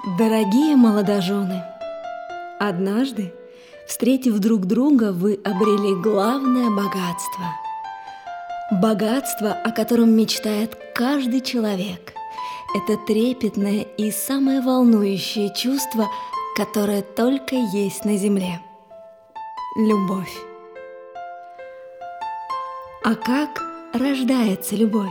Дорогие молодожены, однажды, встретив друг друга, вы обрели главное богатство. Богатство, о котором мечтает каждый человек. Это трепетное и самое волнующее чувство, которое только есть на земле. Любовь. А как рождается любовь?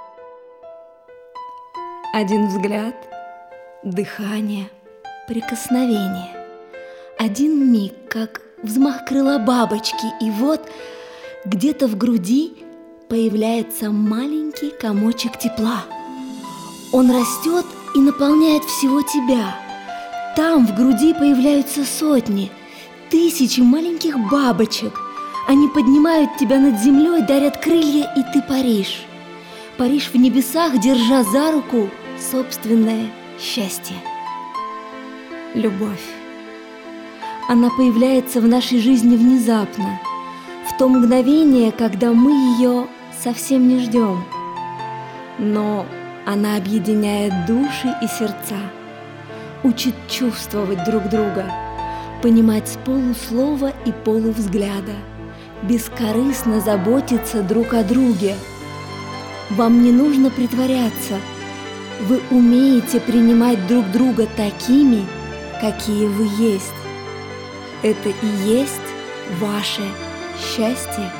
Один взгляд, дыхание, прикосновение. Один миг, как взмах крыла бабочки, и вот где-то в груди появляется маленький комочек тепла. Он растет и наполняет всего тебя. Там в груди появляются сотни, тысячи маленьких бабочек. Они поднимают тебя над землей, дарят крылья, и ты паришь. Паришь в небесах, держа за руку собственное счастье. Любовь. Она появляется в нашей жизни внезапно, в то мгновение, когда мы ее совсем не ждем. Но она объединяет души и сердца, учит чувствовать друг друга, понимать с полуслова и полувзгляда, бескорыстно заботиться друг о друге. Вам не нужно притворяться. Вы умеете принимать друг друга такими, какие вы есть. Это и есть ваше счастье.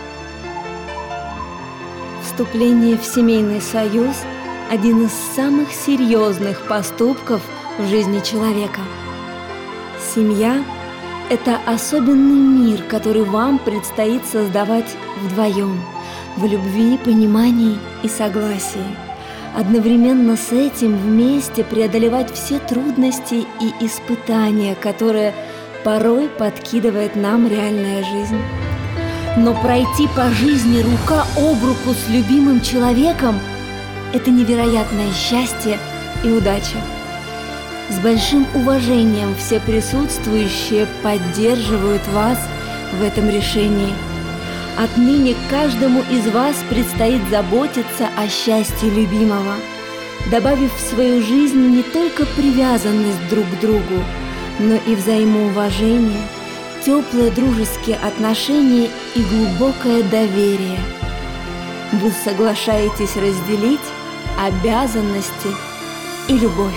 Вступление в семейный союз – один из самых серьезных поступков в жизни человека. Семья – это особенный мир, который вам предстоит создавать вдвоем, в любви, понимании и согласии. Одновременно с этим вместе преодолевать все трудности и испытания, которые порой подкидывает нам реальная жизнь. Но пройти по жизни рука об руку с любимым человеком – это невероятное счастье и удача. С большим уважением все присутствующие поддерживают вас в этом решении. Отныне каждому из вас предстоит заботиться о счастье любимого, добавив в свою жизнь не только привязанность друг к другу, но и взаимоуважение, теплые дружеские отношения и глубокое доверие. Вы соглашаетесь разделить обязанности и любовь.